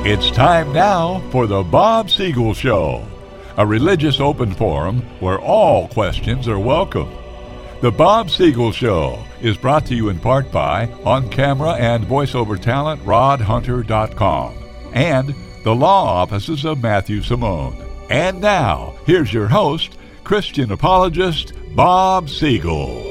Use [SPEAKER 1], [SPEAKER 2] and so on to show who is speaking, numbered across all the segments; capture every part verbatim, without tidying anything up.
[SPEAKER 1] It's time now for the Bob Siegel Show, a religious open forum where all questions are welcome. The Bob Siegel Show is brought to you in part by on-camera and voiceover talent rod hunter dot com and the law offices of Matthew Simone. And now, here's your host, Christian apologist Bob Siegel.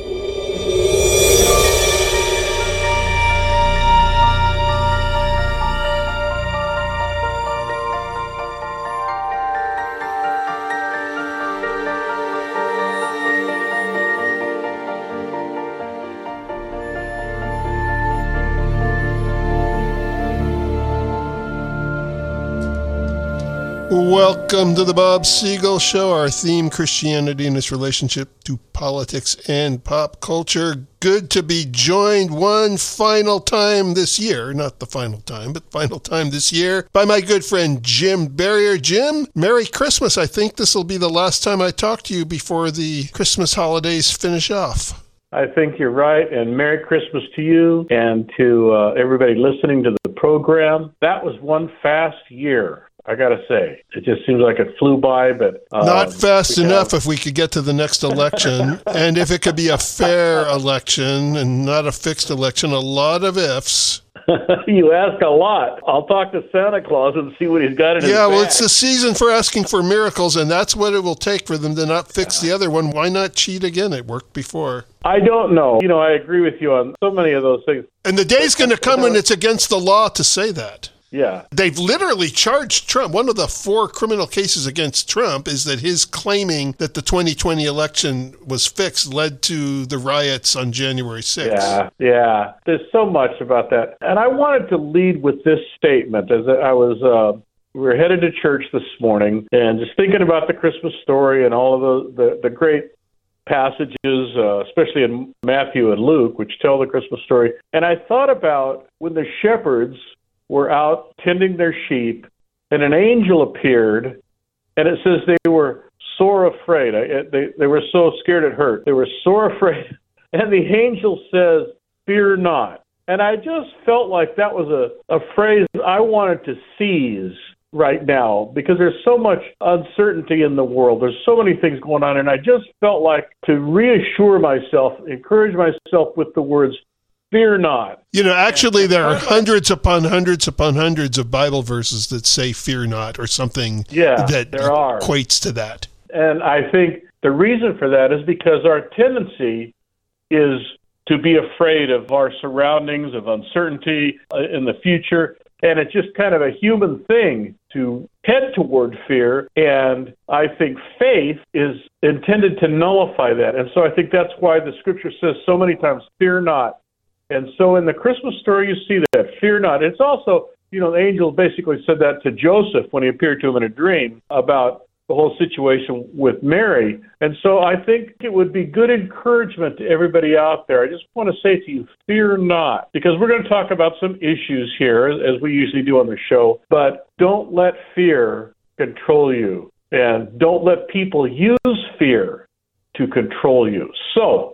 [SPEAKER 2] Welcome to the Bob Siegel Show, our theme, Christianity and its relationship to politics and pop culture. Good to be joined one final time this year, not the final time, but final time this year, by my good friend Jim Barrier. Jim, Merry Christmas. I think this will be the last time I talk to you before the Christmas holidays finish off.
[SPEAKER 3] I think you're right, and Merry Christmas to you and to uh, everybody listening to the program. That was one fast year. I got to say, it just seems like it flew by, but... Um,
[SPEAKER 2] Not fast enough
[SPEAKER 3] have...
[SPEAKER 2] if we could get to the next election, and if it could be a fair election and not a fixed election, a lot of ifs.
[SPEAKER 3] You ask a lot. I'll talk to Santa Claus and see what he's got in his
[SPEAKER 2] Yeah,
[SPEAKER 3] bag.
[SPEAKER 2] well, it's the season for asking for miracles, and that's what it will take for them to not fix the other one. Why not cheat again? It worked before.
[SPEAKER 3] I don't know. You know, I agree with you on so many of those things.
[SPEAKER 2] And the day's going to come when it's against the law to say that.
[SPEAKER 3] Yeah.
[SPEAKER 2] They've literally charged Trump. One of the four criminal cases against Trump is that his claiming that the twenty twenty election was fixed led to the riots on January sixth.
[SPEAKER 3] Yeah, yeah. There's so much about that. And I wanted to lead with this statement as I was, uh, we were headed to church this morning and just thinking about the Christmas story and all of the, the, the great passages, uh, especially in Matthew and Luke, which tell the Christmas story. And I thought about when the shepherds were out tending their sheep, and an angel appeared, and it says they were sore afraid. I, they, they were so scared it hurt. They were sore afraid. And the angel says, "Fear not." And I just felt like that was a, a phrase I wanted to seize right now, because there's so much uncertainty in the world. There's so many things going on, and I just felt like to reassure myself, encourage myself with the words, "Fear not."
[SPEAKER 2] You know, actually, there are hundreds upon hundreds upon hundreds of Bible verses that say "fear not" or something
[SPEAKER 3] yeah,
[SPEAKER 2] that
[SPEAKER 3] there are.
[SPEAKER 2] equates to that.
[SPEAKER 3] And I think the reason for that is because our tendency is to be afraid of our surroundings, of uncertainty in the future. And it's just kind of a human thing to head toward fear. And I think faith is intended to nullify that. And so I think that's why the scripture says so many times, "Fear not." And so in the Christmas story, you see that, fear not. It's also, you know, the angel basically said that to Joseph when he appeared to him in a dream about the whole situation with Mary. And so I think it would be good encouragement to everybody out there. I just want to say to you, fear not, because we're going to talk about some issues here, as we usually do on the show, but don't let fear control you, and don't let people use fear to control you. So,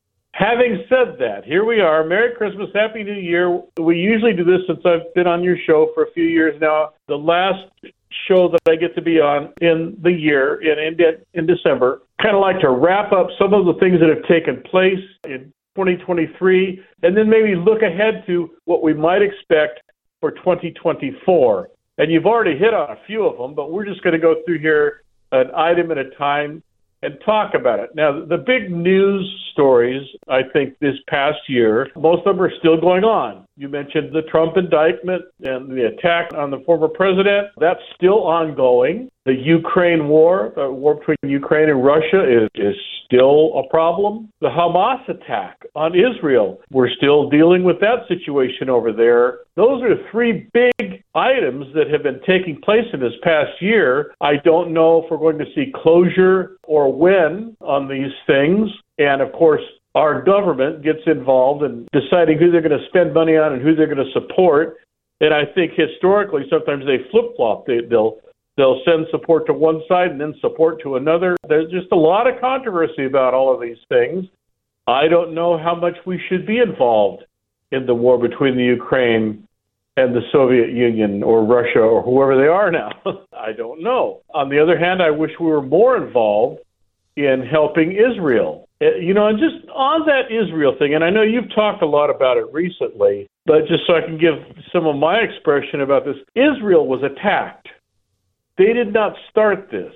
[SPEAKER 3] having said that, here we are. Merry Christmas, Happy New Year. We usually do this since I've been on your show for a few years now. The last show that I get to be on in the year, in in, in December, kind of like to wrap up some of the things that have taken place in twenty twenty-three, and then maybe look ahead to what we might expect for twenty twenty-four. And you've already hit on a few of them, but we're just going to go through here an item at a time and talk about it. Now, the big news stories, I think, this past year, most of them are still going on. You mentioned the Trump indictment and the attack on the former president. That's still ongoing. The Ukraine war, the war between Ukraine and Russia is, is still a problem. The Hamas attack on Israel, we're still dealing with that situation over there. Those are three big items that have been taking place in this past year. I don't know if we're going to see closure or when on these things. And, of course, our government gets involved in deciding who they're going to spend money on and who they're going to support. And I think historically sometimes they flip-flop. They, they'll They'll send support to one side and then support to another. There's just a lot of controversy about all of these things. I don't know how much we should be involved in the war between the Ukraine and the Soviet Union or Russia or whoever they are now. I don't know. On the other hand, I wish we were more involved in helping Israel. You know, and just on that Israel thing, and I know you've talked a lot about it recently, but just so I can give some of my expression about this, Israel was attacked. They did not start this.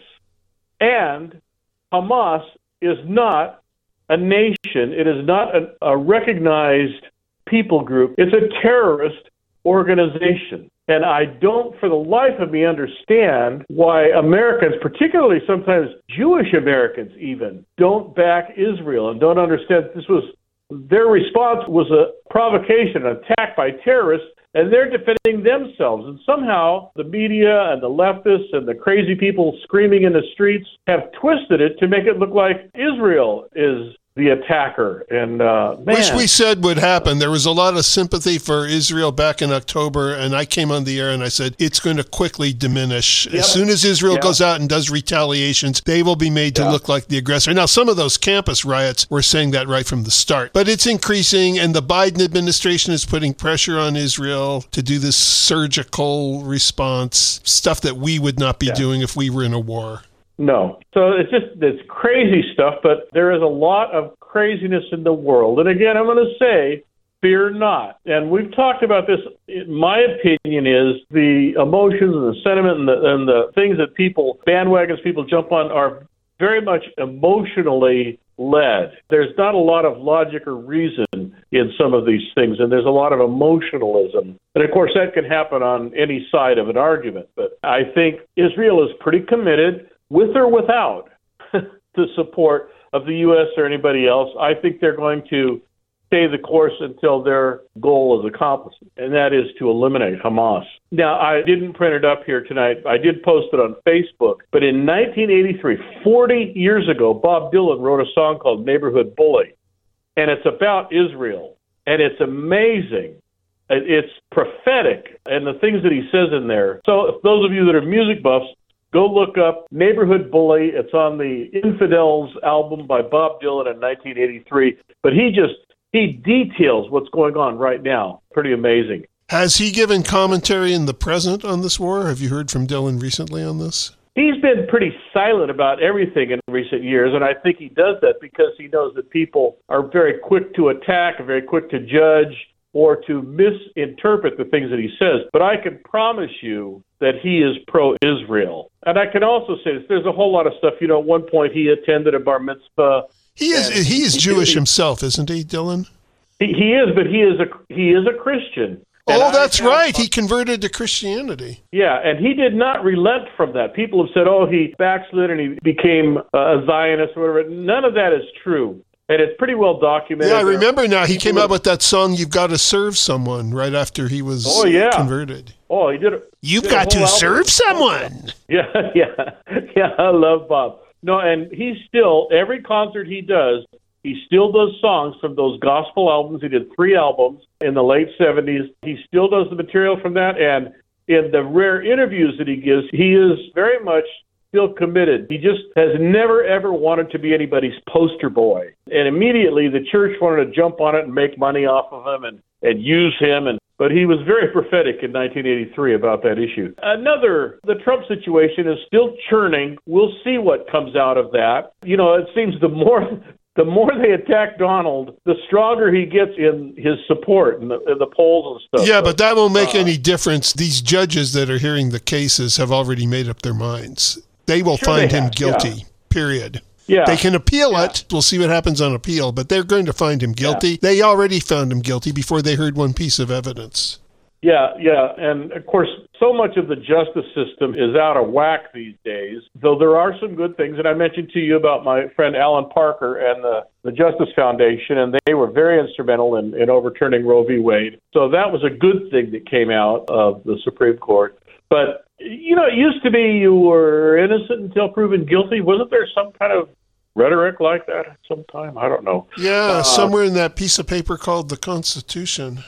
[SPEAKER 3] And Hamas is not a nation. It is not a, a recognized people group. It's a terrorist organization. And I don't, for the life of me, understand why Americans, particularly sometimes Jewish Americans even, don't back Israel and don't understand this was, their response was a provocation, an attack by terrorists, and they're defending themselves. And somehow the media and the leftists and the crazy people screaming in the streets have twisted it to make it look like Israel is the attacker. And uh, man.
[SPEAKER 2] Which we said would happen. There was a lot of sympathy for Israel back in October, and I came on the air and I said, it's going to quickly diminish. Yep. As soon as Israel yep. goes out and does retaliations, they will be made to yep. look like the aggressor. Now, some of those campus riots were saying that right from the start, but it's increasing, and the Biden administration is putting pressure on Israel to do this surgical response, stuff that we would not be yep. doing if we were in a war.
[SPEAKER 3] No. So it's just, it's crazy stuff, but there is a lot of craziness in the world. And again, I'm going to say, fear not. And we've talked about this. My opinion is the emotions and the sentiment and the, and the things that people, bandwagons people jump on are very much emotionally led. There's not a lot of logic or reason in some of these things, and there's a lot of emotionalism. And of course, that can happen on any side of an argument. But I think Israel is pretty committed, with or without the support of the U S or anybody else. I think they're going to stay the course until their goal is accomplished, and that is to eliminate Hamas. Now, I didn't print it up here tonight. I did post it on Facebook, but in nineteen eighty-three, forty years ago, Bob Dylan wrote a song called Neighborhood Bully, and it's about Israel, and it's amazing. It's prophetic, and the things that he says in there. So if those of you that are music buffs, go look up Neighborhood Bully. It's on the Infidels album by Bob Dylan in nineteen eighty-three. But he just, he details what's going on right now. Pretty amazing.
[SPEAKER 2] Has he given commentary in the present on this war? Have you heard from Dylan recently on this?
[SPEAKER 3] He's been pretty silent about everything in recent years, and I think he does that because he knows that people are very quick to attack, very quick to judge, or to misinterpret the things that he says. But I can promise you that he is pro-Israel. And I can also say this, there's a whole lot of stuff. You know, at one point he attended a bar mitzvah.
[SPEAKER 2] He is he is Jewish he, himself, isn't he, Dylan?
[SPEAKER 3] He, he is, but he is a he is a Christian.
[SPEAKER 2] Oh, that's I, right. He converted to Christianity.
[SPEAKER 3] Yeah, and he did not relent from that. People have said, oh, he backslid and he became a Zionist or whatever. None of that is true. And it's pretty well documented.
[SPEAKER 2] Yeah, I remember now. He came out with that song, You've Got to Serve Someone, right after he was
[SPEAKER 3] oh, yeah.
[SPEAKER 2] converted.
[SPEAKER 3] Oh, he did it.
[SPEAKER 2] You've got to album. serve someone.
[SPEAKER 3] Yeah, yeah. Yeah, I love Bob. No, and he's still, every concert he does, he still does songs from those gospel albums. He did three albums in the late seventies. He still does the material from that. And in the rare interviews that he gives, he is very much still committed. He just has never, ever wanted to be anybody's poster boy. And immediately the church wanted to jump on it and make money off of him and, and use him. And But he was very prophetic in nineteen eighty-three about that issue. Another, the Trump situation is still churning. We'll see what comes out of that. You know, it seems the more... The more they attack Donald, the stronger he gets in his support in the, in the polls and stuff.
[SPEAKER 2] Yeah, but that won't make uh, any difference. These judges that are hearing the cases have already made up their minds. They will sure find they him have, guilty, yeah. period.
[SPEAKER 3] Yeah.
[SPEAKER 2] They can appeal
[SPEAKER 3] yeah.
[SPEAKER 2] it. We'll see what happens on appeal, but they're going to find him guilty. Yeah. They already found him guilty before they heard one piece of evidence.
[SPEAKER 3] Yeah, yeah. And, of course, so much of the justice system is out of whack these days, though there are some good things. And I mentioned to you about my friend Alan Parker and the, the Justice Foundation, and they were very instrumental in, in overturning Roe v. Wade. So that was a good thing that came out of the Supreme Court. But, you know, it used to be you were innocent until proven guilty. Wasn't there some kind of rhetoric like that at some time? I don't know.
[SPEAKER 2] Yeah, uh, somewhere in that piece of paper called the Constitution.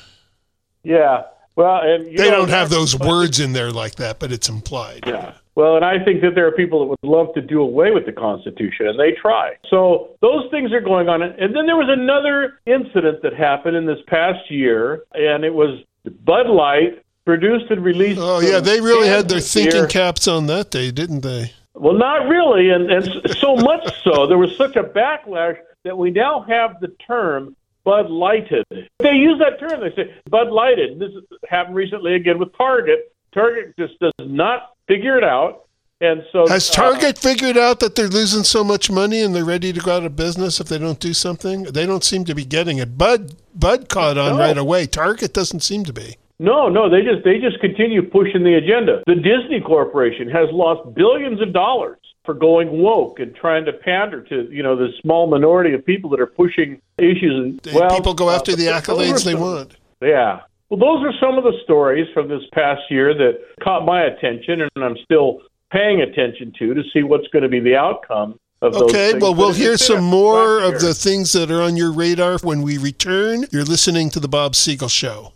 [SPEAKER 3] Yeah. Well, and you
[SPEAKER 2] they
[SPEAKER 3] know,
[SPEAKER 2] don't have those words in there like that, but it's implied.
[SPEAKER 3] Yeah. Well, and I think that there are people that would love to do away with the Constitution, and they try. So those things are going on. And then there was another incident that happened in this past year, and it was Bud Light produced and released.
[SPEAKER 2] Oh, yeah, they really had their thinking
[SPEAKER 3] beer.
[SPEAKER 2] caps on that day, didn't they?
[SPEAKER 3] Well, not really, and, and so much so, there was such a backlash that we now have the term Bud Lighted. They use that term. They say Bud Lighted. This happened recently again with Target. Target just does not figure it out. And so,
[SPEAKER 2] has Target uh, figured out that they're losing so much money and they're ready to go out of business if they don't do something? They don't seem to be getting it. Bud Bud caught on
[SPEAKER 3] no.
[SPEAKER 2] right away. Target doesn't seem to be.
[SPEAKER 3] No, no, they just they just continue pushing the agenda. The Disney Corporation has lost billions of dollars for going woke and trying to pander to, you know, the small minority of people that are pushing issues. And, well,
[SPEAKER 2] people go after uh, the accolades they
[SPEAKER 3] some,
[SPEAKER 2] want.
[SPEAKER 3] Yeah. Well, those are some of the stories from this past year that caught my attention, and I'm still paying attention to to see what's going to be the outcome of those
[SPEAKER 2] Okay,
[SPEAKER 3] things.
[SPEAKER 2] well, we'll
[SPEAKER 3] But
[SPEAKER 2] hear some more of
[SPEAKER 3] here.
[SPEAKER 2] the things that are on your radar when we return. You're listening to The Bob Siegel Show.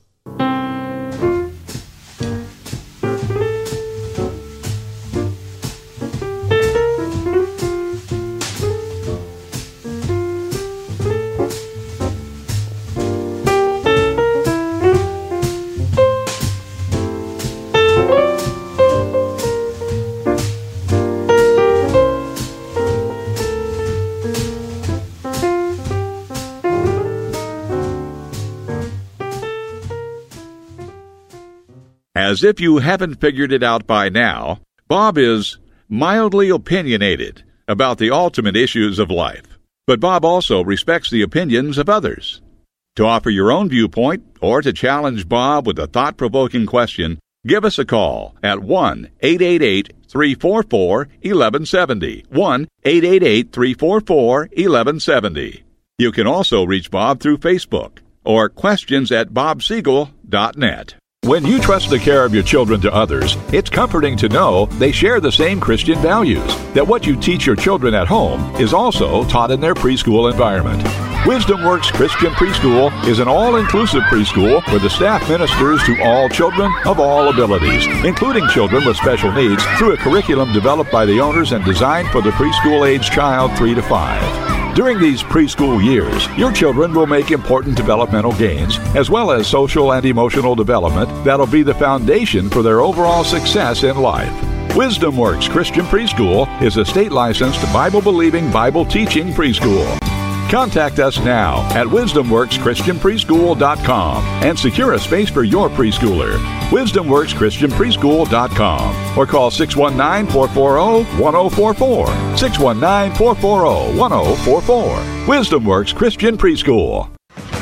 [SPEAKER 1] As if you haven't figured it out by now, Bob is mildly opinionated about the ultimate issues of life. But Bob also respects the opinions of others. To offer your own viewpoint or to challenge Bob with a thought-provoking question, give us a call at one eight eight eight, three four four, one one seven zero, one eight eight eight, three four four, one one seven zero. You can also reach Bob through Facebook or questions at bob siegel dot net. When you trust the care of your children to others, it's comforting to know they share the same Christian values, that what you teach your children at home is also taught in their preschool environment. Wisdom Works Christian Preschool is an all-inclusive preschool where the staff ministers to all children of all abilities, including children with special needs, through a curriculum developed by the owners and designed for the preschool-age child three to five. During these preschool years, your children will make important developmental gains, as well as social and emotional development that'll be the foundation for their overall success in life. Wisdom Works Christian Preschool is a state-licensed, Bible-believing, Bible-teaching preschool. Contact us now at wisdom works christian preschool dot com and secure a space for your preschooler. wisdom works christian preschool dot com or call six one nine, four four zero, one zero four four, six one nine, four four zero, one zero four four. Wisdom Works Christian Preschool.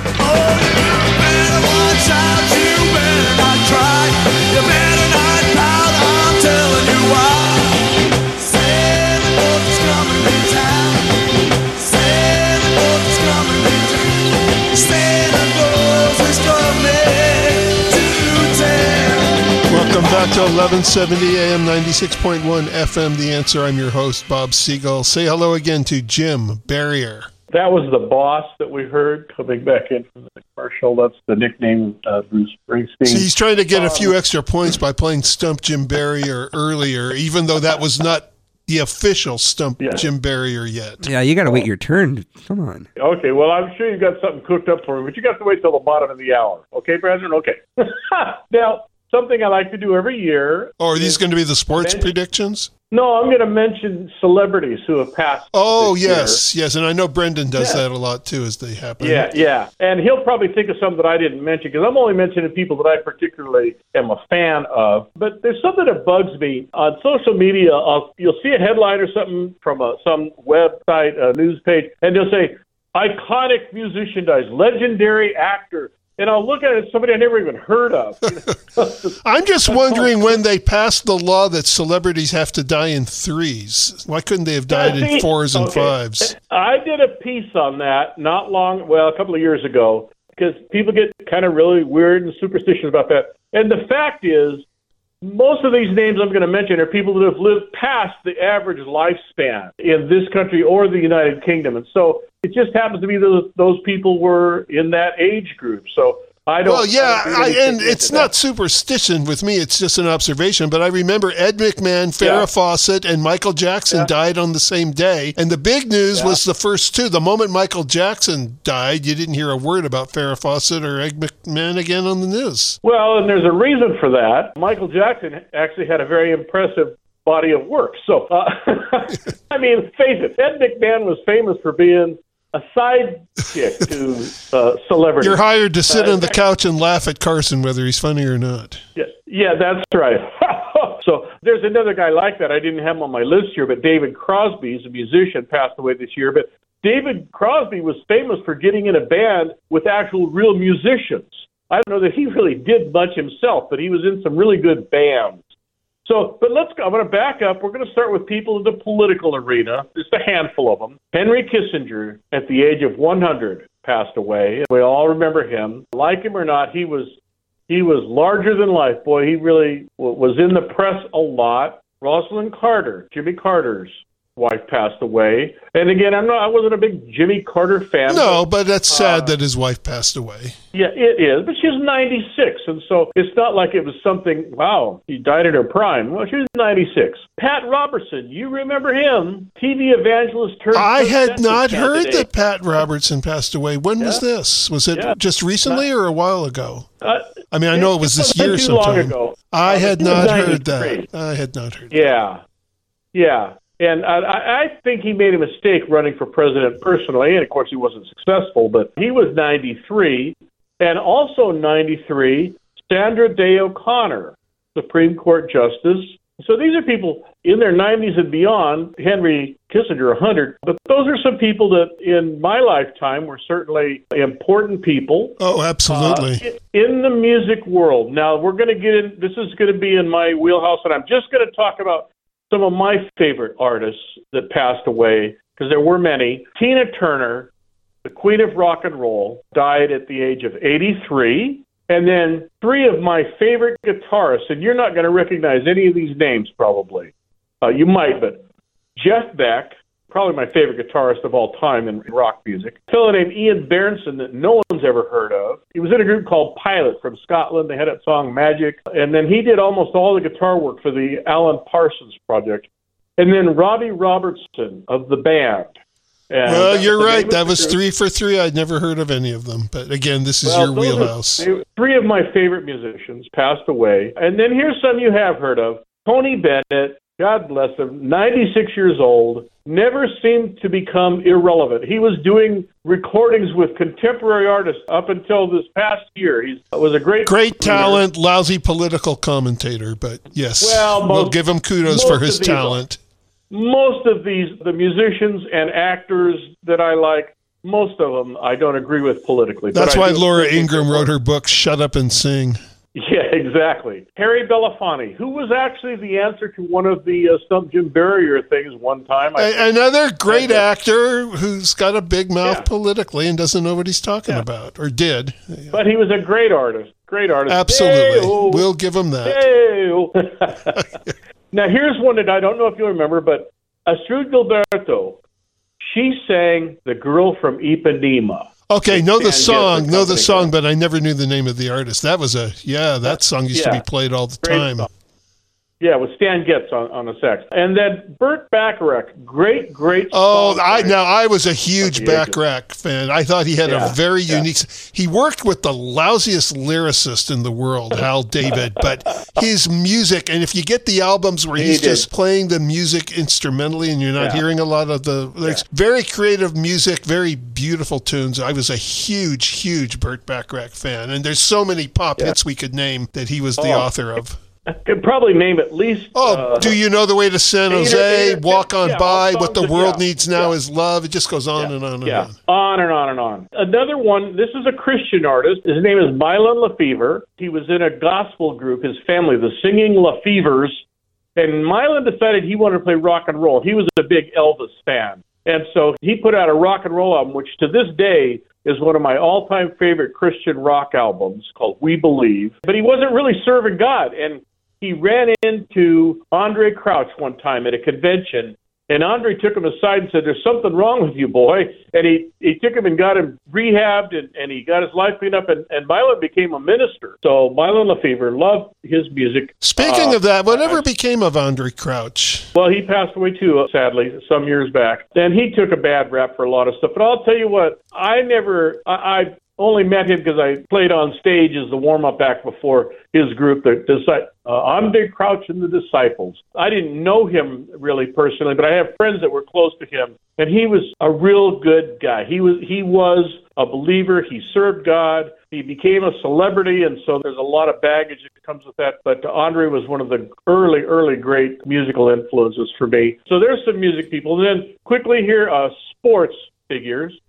[SPEAKER 2] Back to eleven seventy A M, ninety-six point one F M, The Answer. I'm your host, Bob Siegel. Say hello again to Jim Barrier.
[SPEAKER 3] That was the boss that we heard coming back in from the commercial. That's the nickname of uh, Bruce Springsteen.
[SPEAKER 2] So he's trying to get a few extra points by playing Stump Jim Barrier earlier, even though that was not the official Stump yeah. Jim Barrier yet.
[SPEAKER 4] Yeah, you got to wait your turn. Come on.
[SPEAKER 3] Okay, well, I'm sure you've got something cooked up for me, but you got to wait till the bottom of the hour. Okay, President? Okay. Now, something I like to do every year.
[SPEAKER 2] Oh, are these going to be the sports mention, predictions?
[SPEAKER 3] No, I'm going to mention celebrities who have passed.
[SPEAKER 2] Oh, yes, year. yes. And I know Brendan does yeah. that a lot, too, as they happen.
[SPEAKER 3] Yeah, yeah. And he'll probably think of some that I didn't mention, because I'm only mentioning people that I particularly am a fan of. But there's something that bugs me. On social media, I'll, you'll see a headline or something from a, some website, a news page, and they'll say, iconic musician dies, legendary actor. And I'll look at it as somebody I never even heard of. You know?
[SPEAKER 2] I'm just wondering when they passed the law that celebrities have to die in threes. Why couldn't they have died yeah, see, in fours and okay. fives?
[SPEAKER 3] I did a piece on that not long, well, a couple of years ago, because people get kind of really weird and superstitious about that. And the fact is, most of these names I'm going to mention are people that have lived past the average lifespan in this country or the United Kingdom. And so it just happens to be those those people were in that age group. So I don't.
[SPEAKER 2] Well, yeah,
[SPEAKER 3] I don't
[SPEAKER 2] I,
[SPEAKER 3] really
[SPEAKER 2] and
[SPEAKER 3] think
[SPEAKER 2] it's
[SPEAKER 3] into
[SPEAKER 2] not
[SPEAKER 3] that.
[SPEAKER 2] superstition with me. It's just an observation. But I remember Ed McMahon, Farrah
[SPEAKER 3] Yeah.
[SPEAKER 2] Fawcett, and Michael Jackson
[SPEAKER 3] Yeah.
[SPEAKER 2] died on the same day. And the big news
[SPEAKER 3] Yeah.
[SPEAKER 2] was the first two. The moment Michael Jackson died, you didn't hear a word about Farrah Fawcett or Ed McMahon again on the news.
[SPEAKER 3] Well, and there's a reason for that. Michael Jackson actually had a very impressive body of work. So, uh, I mean, face it, Ed McMahon was famous for being a sidekick to uh, celebrity.
[SPEAKER 2] You're hired to sit
[SPEAKER 3] Uh,
[SPEAKER 2] on the couch and laugh at Carson, whether he's funny or not.
[SPEAKER 3] Yeah, yeah, that's right. So there's another guy like that. I didn't have him on my list here, but David Crosby is a musician, passed away this year. But David Crosby was famous for getting in a band with actual real musicians. I don't know that he really did much himself, but he was in some really good bands. So, but let's go. I'm going to back up. We're going to start with people in the political arena. Just a handful of them. Henry Kissinger, at the age of one hundred, passed away. We all remember him. Like him or not, he was he was larger than life. Boy, he really w- was in the press a lot. Rosalind Carter, Jimmy Carter's wife, passed away. And again, I'm not. I wasn't a big Jimmy Carter fan.
[SPEAKER 2] No, but that's sad
[SPEAKER 3] uh,
[SPEAKER 2] that his wife passed away.
[SPEAKER 3] Yeah, it is. But she's ninety-six, and so it's not like it was something, wow, she died in her prime. Well, she was ninety-six. Pat Robertson, you remember him, T V evangelist turned
[SPEAKER 2] I had
[SPEAKER 3] presidential
[SPEAKER 2] not heard
[SPEAKER 3] candidate.
[SPEAKER 2] that Pat Robertson passed away. When was
[SPEAKER 3] Yeah.
[SPEAKER 2] this? Was it
[SPEAKER 3] Yeah.
[SPEAKER 2] just recently or a while ago?
[SPEAKER 3] Uh,
[SPEAKER 2] I mean, I know it was this year
[SPEAKER 3] wasn't too long
[SPEAKER 2] sometime.
[SPEAKER 3] ago.
[SPEAKER 2] I
[SPEAKER 3] Uh,
[SPEAKER 2] had
[SPEAKER 3] he was
[SPEAKER 2] not heard
[SPEAKER 3] ninety-three.
[SPEAKER 2] that. I had not heard that.
[SPEAKER 3] Yeah, yeah. And I, I I think he made a mistake running for president personally, and of course he wasn't successful, but he was ninety-three. And also ninety-three, Sandra Day O'Connor, Supreme Court Justice. So these are people in their nineties and beyond. Henry Kissinger, one hundred. But those are some people that in my lifetime were certainly important people.
[SPEAKER 2] Oh, absolutely.
[SPEAKER 3] Uh, in the music world. Now, we're going to get in, this is going to be in my wheelhouse, and I'm just going to talk about some of my favorite artists that passed away, because there were many. Tina Turner, the queen of rock and roll, died at the age of eighty-three. And then three of my favorite guitarists, and you're not going to recognize any of these names probably. Uh, you might, but Jeff Beck, probably my favorite guitarist of all time in rock music. A fellow named Ian Berenson that no one's ever heard of. He was in a group called Pilot from Scotland. They had that song Magic. And then he did almost all the guitar work for the Alan Parsons Project. And then Robbie Robertson of The Band. And
[SPEAKER 2] Well,
[SPEAKER 3] that
[SPEAKER 2] you're
[SPEAKER 3] the name
[SPEAKER 2] right.
[SPEAKER 3] of
[SPEAKER 2] That
[SPEAKER 3] the
[SPEAKER 2] was
[SPEAKER 3] group.
[SPEAKER 2] three for three. I'd never heard of any of them. But again, this is
[SPEAKER 3] Well,
[SPEAKER 2] your
[SPEAKER 3] those are
[SPEAKER 2] wheelhouse.
[SPEAKER 3] th- Three of my favorite musicians passed away. And then here's some you have heard of. Tony Bennett, God bless him, ninety-six years old, never seemed to become irrelevant. He was doing recordings with contemporary artists up until this past year. He was a great
[SPEAKER 2] Great talent, lousy political commentator. But yes,
[SPEAKER 3] Well,
[SPEAKER 2] we'll
[SPEAKER 3] most-
[SPEAKER 2] give him kudos
[SPEAKER 3] most
[SPEAKER 2] for
[SPEAKER 3] of
[SPEAKER 2] his
[SPEAKER 3] these are.
[SPEAKER 2] talent.
[SPEAKER 3] Most of these, the musicians and actors that I like, most of them I don't agree with politically. but
[SPEAKER 2] That's
[SPEAKER 3] I
[SPEAKER 2] why
[SPEAKER 3] do
[SPEAKER 2] Laura
[SPEAKER 3] appreciate
[SPEAKER 2] Ingram
[SPEAKER 3] their
[SPEAKER 2] wrote
[SPEAKER 3] work.
[SPEAKER 2] her book, Shut Up and Sing.
[SPEAKER 3] Yeah, exactly. Harry Belafonte, who was actually the answer to one of the uh, Stump Jim Barrier things one time. I
[SPEAKER 2] A- Another great
[SPEAKER 3] And, uh,
[SPEAKER 2] actor who's got a big mouth
[SPEAKER 3] Yeah.
[SPEAKER 2] politically and doesn't know what he's talking
[SPEAKER 3] Yeah.
[SPEAKER 2] about, or did.
[SPEAKER 3] But he was a great artist. Great artist.
[SPEAKER 2] Absolutely.
[SPEAKER 3] Hey-o.
[SPEAKER 2] We'll give him that.
[SPEAKER 3] Hey-o. Now, here's one that I don't know if you remember, but Astrud Gilberto, she sang The Girl from Ipanema.
[SPEAKER 2] Okay, know the
[SPEAKER 3] Stan
[SPEAKER 2] song,
[SPEAKER 3] Getz
[SPEAKER 2] know the
[SPEAKER 3] accompanied
[SPEAKER 2] song,
[SPEAKER 3] her.
[SPEAKER 2] but I never knew the name of the artist. That was a, yeah, that song used to
[SPEAKER 3] Yeah.
[SPEAKER 2] be played all the
[SPEAKER 3] Great
[SPEAKER 2] time.
[SPEAKER 3] song. Yeah, with Stan Getz on, on the sax. And then Burt Bacharach, great, great
[SPEAKER 2] Oh, I
[SPEAKER 3] songwriter.
[SPEAKER 2] now I was a huge
[SPEAKER 3] Of the ages.
[SPEAKER 2] Bacharach fan. I thought he had
[SPEAKER 3] Yeah,
[SPEAKER 2] a very
[SPEAKER 3] yeah.
[SPEAKER 2] unique. He worked with the lousiest lyricist in the world, Hal David, but his music, and if you get the albums where
[SPEAKER 3] He
[SPEAKER 2] he's
[SPEAKER 3] did.
[SPEAKER 2] just playing the music instrumentally and you're not
[SPEAKER 3] Yeah.
[SPEAKER 2] hearing a lot of the lyrics, very creative music, very beautiful tunes. I was a huge, huge Burt Bacharach fan, and there's so many pop hits we could name that he was the
[SPEAKER 3] Oh.
[SPEAKER 2] author of.
[SPEAKER 3] I could probably name at least.
[SPEAKER 2] Oh,
[SPEAKER 3] uh,
[SPEAKER 2] do you know the way to San
[SPEAKER 3] Eight or-
[SPEAKER 2] Jose?
[SPEAKER 3] eight or
[SPEAKER 2] Walk
[SPEAKER 3] ten-
[SPEAKER 2] on
[SPEAKER 3] yeah,
[SPEAKER 2] by.
[SPEAKER 3] all
[SPEAKER 2] What the
[SPEAKER 3] songs
[SPEAKER 2] world
[SPEAKER 3] that- yeah,
[SPEAKER 2] needs now
[SPEAKER 3] yeah.
[SPEAKER 2] is love. It just goes on and on and
[SPEAKER 3] yeah,
[SPEAKER 2] on.
[SPEAKER 3] on and on and on. Another one, this is a Christian artist. His name is Mylon Lefevre. He was in a gospel group, his family, the Singing Lefevres. And Mylon decided he wanted to play rock and roll. He was a big Elvis fan. And so he put out a rock and roll album, which to this day is one of my all-time favorite Christian rock albums, called We Believe. But he wasn't really serving God. And he ran into Andre Crouch one time at a convention, And Andre took him aside and said, "There's something wrong with you, boy." And he, he took him and got him rehabbed, and, and he got his life cleaned up, and, and Milo became a minister. So Milo Lefevre, loved his music.
[SPEAKER 2] Speaking
[SPEAKER 3] uh,
[SPEAKER 2] of that, whatever became of Andre Crouch?
[SPEAKER 3] Well, he passed away too, uh, sadly, some years back. And he took a bad rap for a lot of stuff. But I'll tell you what, I never, I, I only met him because I played on stage as the warm-up act before his group, the uh, Andre Crouch and the Disciples. I didn't know him really personally, but I have friends that were close to him, and he was a real good guy. He was he was a believer. He served God. He became a celebrity, and so there's a lot of baggage that comes with that. But Andre was one of the early, early great musical influences for me. So there's some music people. And then quickly here, uh, sports figures.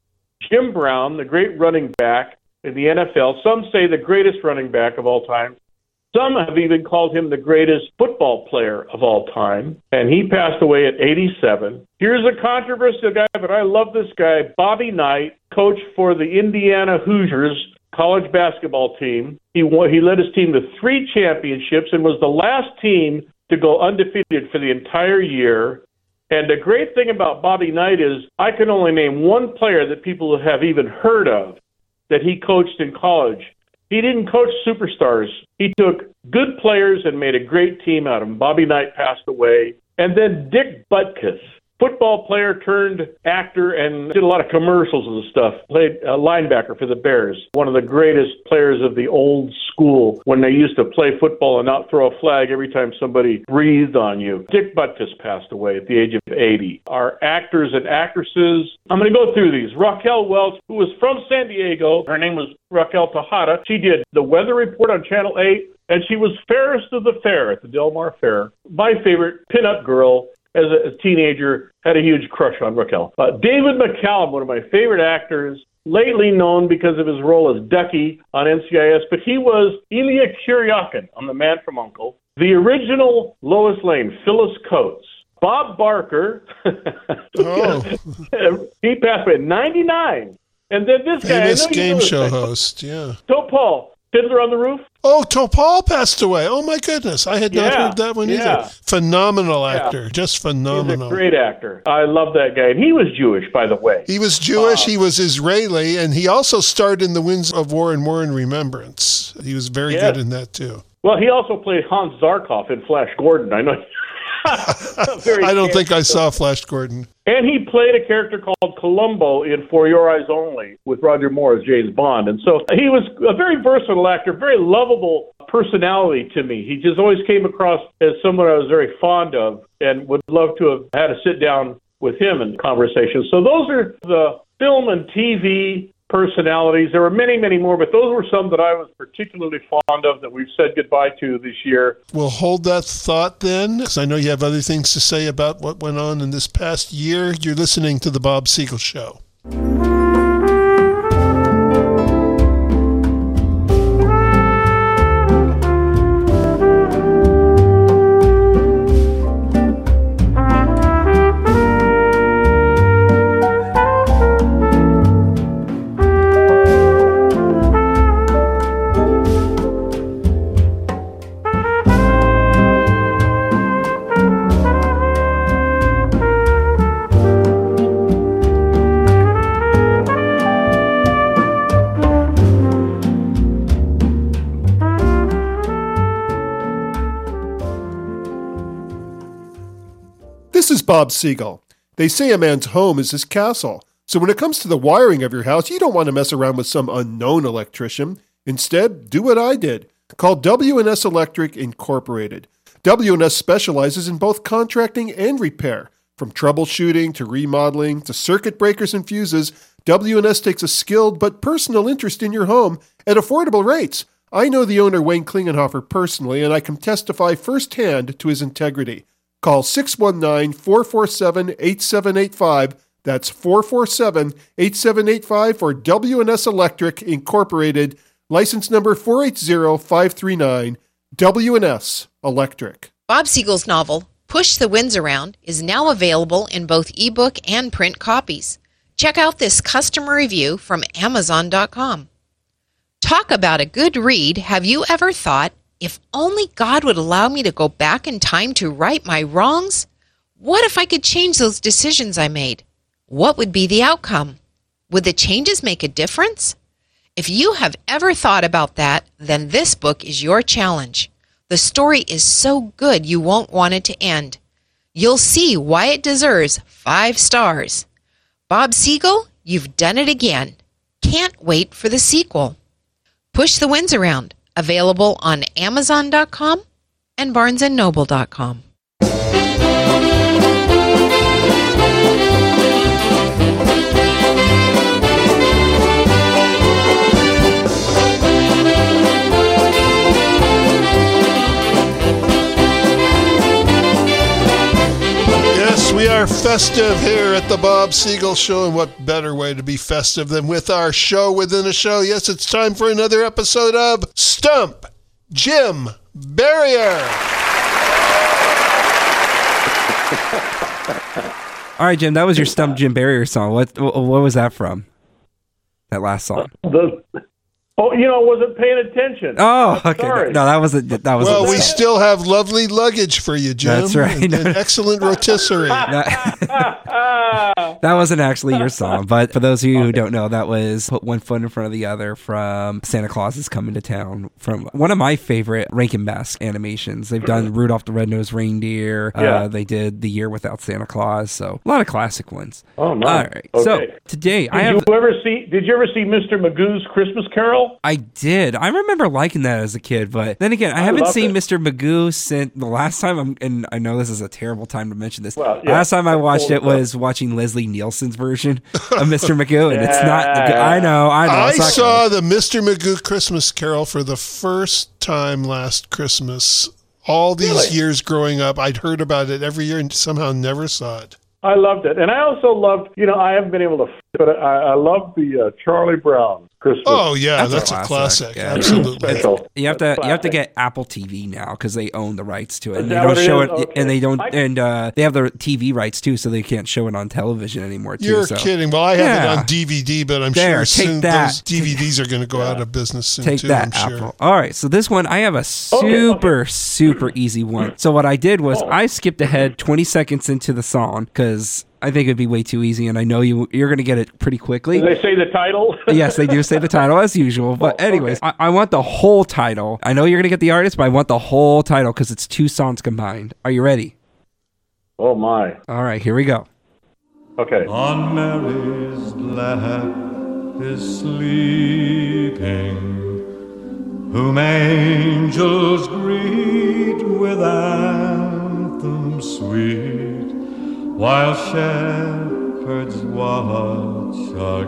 [SPEAKER 3] Jim Brown, the great running back in the N F L. Some say the greatest running back of all time. Some have even called him the greatest football player of all time. And he passed away at eighty-seven. Here's a controversial guy, but I love this guy. Bobby Knight, coach for the Indiana Hoosiers college basketball team. He won, he led his team to three championships and was the last team to go undefeated for the entire year. And the great thing about Bobby Knight is I can only name one player that people have even heard of that he coached in college. He didn't coach superstars. He took good players and made a great team out of them. Bobby Knight passed away. And then Dick Butkus, football player turned actor and did a lot of commercials and stuff. Played a linebacker for the Bears, one of the greatest players of the old school when they used to play football and not throw a flag every time somebody breathed on you. Dick Butkus passed away at the age of eighty. Our actors and actresses, I'm going to go through these. Raquel Welch, who was from San Diego. Her name was Raquel Tejada. She did the Weather Report on Channel eight, and she was fairest of the fair at the Del Mar Fair. My favorite pinup girl as a, a teenager, had a huge crush on Raquel. Uh, David McCallum, one of my favorite actors, lately known because of his role as Ducky on N C I S, but he was Ilya Kuryakin on The Man from U N C L E. The original Lois Lane, Phyllis Coates. Bob Barker, oh. he passed away at ninety-nine. And then this guy,
[SPEAKER 2] famous
[SPEAKER 3] I know
[SPEAKER 2] game
[SPEAKER 3] you know
[SPEAKER 2] show
[SPEAKER 3] guy.
[SPEAKER 2] host, yeah.
[SPEAKER 3] Topol, Fiddler on the Roof.
[SPEAKER 2] Oh, Topol passed away. Oh, my goodness. I had not
[SPEAKER 3] yeah,
[SPEAKER 2] heard that one
[SPEAKER 3] yeah.
[SPEAKER 2] either. Phenomenal actor.
[SPEAKER 3] Yeah.
[SPEAKER 2] Just phenomenal.
[SPEAKER 3] He's a great actor. I love that guy. And he was Jewish, by the way.
[SPEAKER 2] He was Jewish.
[SPEAKER 3] Uh,
[SPEAKER 2] he was Israeli. And he also starred in The Winds of War and War in Remembrance. He was very
[SPEAKER 3] yeah.
[SPEAKER 2] good in that, too.
[SPEAKER 3] Well, he also played Hans Zarkov in Flash Gordon. I know.
[SPEAKER 2] I don't think I saw Flash Gordon.
[SPEAKER 3] And he played a character called Columbo in For Your Eyes Only with Roger Moore as James Bond. And so he was a very versatile actor, very lovable personality to me. He just always came across as someone I was very fond of and would love to have had a sit down with him in conversation. So those are the film and T V personalities. There were many, many more, but those were some that I was particularly fond of that we've said goodbye to this year.
[SPEAKER 2] We'll hold that thought then, because I know you have other things to say about what went on in this past year. You're listening to The Bob Siegel Show. This is Bob Siegel. They say a man's home is his castle. So when it comes to the wiring of your house, you don't want to mess around with some unknown electrician. Instead, do what I did. Call W and S Electric Incorporated. W and S specializes in both contracting and repair. From troubleshooting to remodeling to circuit breakers and fuses, W and S takes a skilled but personal interest in your home at affordable rates. I know the owner, Wayne Klingenhofer, personally, and I can testify firsthand to his integrity. Call six one nine, four four seven, eight seven eight five. That's four four seven, eight seven eight five for W and S Electric Incorporated, license number four eight zero five three nine, W and S Electric.
[SPEAKER 5] Bob Siegel's novel, Push the Winds Around, is now available in both ebook and print copies. Check out this customer review from Amazon dot com. Talk about a good read. Have you ever thought, if only God would allow me to go back in time to right my wrongs? What if I could change those decisions I made? What would be the outcome? Would the changes make a difference? If you have ever thought about that, then this book is your challenge. The story is so good you won't want it to end. You'll see why it deserves five stars. Bob Siegel, you've done it again. Can't wait for the sequel. Push the Winds Around, available on Amazon dot com and Barnes and Noble dot com.
[SPEAKER 2] We are festive here at the Bob Siegel Show, and what better way to be festive than with our show within a show? Yes, it's time for another episode of Stump Jim Barrier.
[SPEAKER 4] All right, Jim, that was your Stump Jim Barrier song. What what was that from? That last song.
[SPEAKER 3] The, oh, you know, I wasn't paying attention.
[SPEAKER 4] Oh, okay.
[SPEAKER 3] Sorry.
[SPEAKER 4] No, that wasn't. That was.
[SPEAKER 2] Well, we still have lovely luggage for you, Jim.
[SPEAKER 4] That's right.
[SPEAKER 2] And, and excellent rotisserie.
[SPEAKER 4] That, that wasn't actually your song, but for those of you who don't know, that was Put One Foot in Front of the Other from Santa Claus is Coming to Town, from one of my favorite Rankin Bass animations. They've done Rudolph the Red-Nosed Reindeer.
[SPEAKER 3] Yeah.
[SPEAKER 4] Uh, they did The Year Without Santa Claus. So a lot of classic ones.
[SPEAKER 3] Oh, no.
[SPEAKER 4] All right.
[SPEAKER 3] Okay.
[SPEAKER 4] So today
[SPEAKER 3] Did
[SPEAKER 4] I have.
[SPEAKER 3] you ever see? Did you ever see Mister Magoo's Christmas Carol?
[SPEAKER 4] I did. I remember liking that as a kid, but then again, I,
[SPEAKER 3] I
[SPEAKER 4] haven't
[SPEAKER 3] loved
[SPEAKER 4] seen
[SPEAKER 3] it.
[SPEAKER 4] Mister Magoo since the last time. I'm, and I know this is a terrible time to mention this.
[SPEAKER 3] Well, yeah,
[SPEAKER 4] last time I watched it
[SPEAKER 3] old stuff.
[SPEAKER 4] was watching Leslie Nielsen's version of Mister Magoo, and it's not.
[SPEAKER 3] Yeah.
[SPEAKER 4] I know. I know.
[SPEAKER 2] I
[SPEAKER 4] it's not
[SPEAKER 2] saw
[SPEAKER 4] good.
[SPEAKER 2] the Mister Magoo Christmas Carol for the first time last Christmas. All these
[SPEAKER 3] Really?
[SPEAKER 2] years growing up, I'd heard about it every year and somehow never saw it.
[SPEAKER 3] I loved it, and I also loved. You know, I haven't been able to, but I, I love the uh, Charlie Brown Christmas.
[SPEAKER 2] Oh yeah,
[SPEAKER 4] That's
[SPEAKER 2] that's,
[SPEAKER 4] a
[SPEAKER 2] a
[SPEAKER 4] classic,
[SPEAKER 2] classic.
[SPEAKER 4] yeah.
[SPEAKER 2] Absolutely.
[SPEAKER 3] special.
[SPEAKER 4] You have to you have to
[SPEAKER 3] Classic.
[SPEAKER 4] get Apple T V now because they own the rights to it.
[SPEAKER 3] Is
[SPEAKER 4] And they
[SPEAKER 3] that
[SPEAKER 4] don't
[SPEAKER 3] what it
[SPEAKER 4] show
[SPEAKER 3] is?
[SPEAKER 4] it,
[SPEAKER 3] Okay.
[SPEAKER 4] and they don't,
[SPEAKER 3] I-
[SPEAKER 4] and uh, they have the T V rights too, so they can't show it on television anymore. Too,
[SPEAKER 2] You're
[SPEAKER 4] so.
[SPEAKER 2] kidding. Well, I have
[SPEAKER 4] Yeah.
[SPEAKER 2] it on D V D, but I'm
[SPEAKER 4] There,
[SPEAKER 2] sure
[SPEAKER 4] take
[SPEAKER 2] soon
[SPEAKER 4] that.
[SPEAKER 2] those D V Ds are going to go out of business soon
[SPEAKER 4] Take
[SPEAKER 2] too.
[SPEAKER 4] that,
[SPEAKER 2] I'm
[SPEAKER 4] Apple.
[SPEAKER 2] sure.
[SPEAKER 4] All right, so this one, I have a super, super easy one. So what I did was
[SPEAKER 3] Oh.
[SPEAKER 4] I skipped ahead twenty seconds into the song because I think it'd be way too easy, and I know you, you're going to get it pretty quickly.
[SPEAKER 3] Did they say the title?
[SPEAKER 4] Yes, they do say the title as usual. But
[SPEAKER 3] Oh,
[SPEAKER 4] anyways,
[SPEAKER 3] okay.
[SPEAKER 4] I, I want the whole title. I know you're going to get the artist, but I want the whole title because it's two songs combined. Are you ready?
[SPEAKER 3] Oh my.
[SPEAKER 4] All right, here we go.
[SPEAKER 3] Okay.
[SPEAKER 6] On Mary's lap is sleeping, whom angels greet with anthems sweet, while shepherds watch are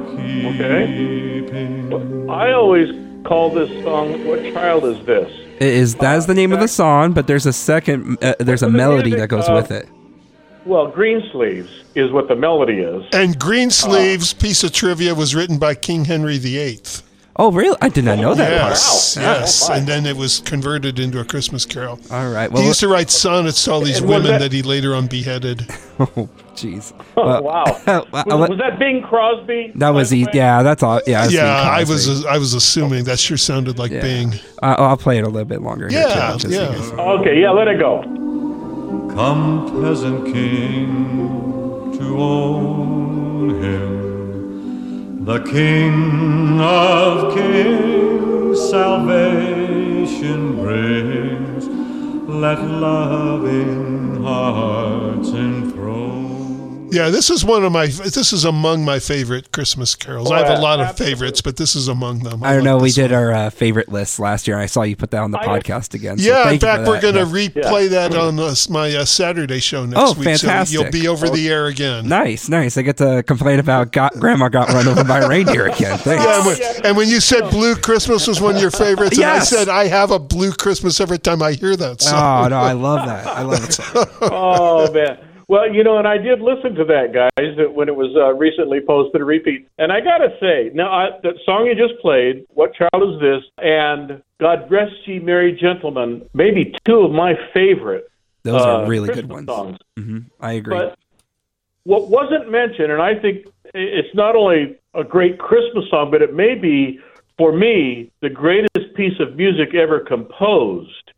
[SPEAKER 6] keeping.
[SPEAKER 3] I always call this song "What Child Is This?"
[SPEAKER 4] It is that is the name of the song, but there's a second, uh, there's a
[SPEAKER 3] The
[SPEAKER 4] melody
[SPEAKER 3] music,
[SPEAKER 4] that goes
[SPEAKER 3] uh,
[SPEAKER 4] with it.
[SPEAKER 3] Well, Greensleeves is what the melody is.
[SPEAKER 2] And Greensleeves, piece of trivia, was written by King Henry the Eighth.
[SPEAKER 4] Oh, really? I did not know that
[SPEAKER 2] Yes,
[SPEAKER 3] Wow.
[SPEAKER 2] yes.
[SPEAKER 3] Oh, my.
[SPEAKER 2] And then it was converted into a Christmas carol.
[SPEAKER 4] part. All right.
[SPEAKER 2] He
[SPEAKER 4] Well,
[SPEAKER 2] used to write sonnets to all these
[SPEAKER 3] And was
[SPEAKER 2] women that,
[SPEAKER 3] that-
[SPEAKER 2] he later on beheaded.
[SPEAKER 4] oh, jeez.
[SPEAKER 3] Oh,
[SPEAKER 4] Well,
[SPEAKER 3] wow.
[SPEAKER 4] well,
[SPEAKER 3] Was,
[SPEAKER 4] I'll let-
[SPEAKER 3] was that Bing Crosby?
[SPEAKER 4] that was
[SPEAKER 3] by the
[SPEAKER 4] e-
[SPEAKER 3] way?
[SPEAKER 4] yeah. That's all. Yeah. that's
[SPEAKER 2] Yeah,
[SPEAKER 4] Bing
[SPEAKER 2] I
[SPEAKER 4] Crosby.
[SPEAKER 2] was I was assuming that sure sounded like
[SPEAKER 4] Yeah.
[SPEAKER 2] Bing.
[SPEAKER 4] Uh, I'll play it a little bit longer. Here
[SPEAKER 2] Yeah,
[SPEAKER 4] too, just in
[SPEAKER 2] yeah.
[SPEAKER 4] case.
[SPEAKER 3] Okay, yeah, let it go.
[SPEAKER 6] Come, peasant king, to own him, the King of kings, salvation brings. Let loving hearts enthrone.
[SPEAKER 2] Yeah, this is one of my. This is among my favorite Christmas carols. I have a lot of
[SPEAKER 3] Absolutely.
[SPEAKER 2] favorites, but this is among them.
[SPEAKER 4] I don't know.
[SPEAKER 2] love
[SPEAKER 4] We
[SPEAKER 2] this
[SPEAKER 4] did
[SPEAKER 2] one.
[SPEAKER 4] our uh, favorite list last year. I saw you put that on the
[SPEAKER 3] I-
[SPEAKER 4] podcast again. So
[SPEAKER 2] Yeah, in
[SPEAKER 4] thank you for
[SPEAKER 2] fact, we're
[SPEAKER 4] that.
[SPEAKER 2] going to
[SPEAKER 4] Yeah.
[SPEAKER 2] replay that on uh, my uh, Saturday show next
[SPEAKER 4] Oh,
[SPEAKER 2] week. So
[SPEAKER 4] fantastic.
[SPEAKER 2] you'll be over the air again.
[SPEAKER 4] Nice, nice. I get to complain about got, Grandma got run over by a reindeer again. Thanks.
[SPEAKER 2] Yeah, and when, and when you said Blue Christmas was one of your favorites,
[SPEAKER 4] Yes.
[SPEAKER 2] and I said I have a Blue Christmas every time I hear that song.
[SPEAKER 4] Oh no, I love that. I love it.
[SPEAKER 3] Oh, man. Well, you know, and I did listen to that, guys, that when it was uh, recently posted a repeat. And I got to say, now, I, that song you just played, What Child Is This? And God Rest Ye Merry Gentlemen, maybe two of my favorite
[SPEAKER 4] Those
[SPEAKER 3] uh,
[SPEAKER 4] are really good
[SPEAKER 3] Christmas
[SPEAKER 4] ones.
[SPEAKER 3] songs.
[SPEAKER 4] hmm I agree.
[SPEAKER 3] But what wasn't mentioned, and I think it's not only a great Christmas song, but it may be, for me, the greatest piece of music ever composed.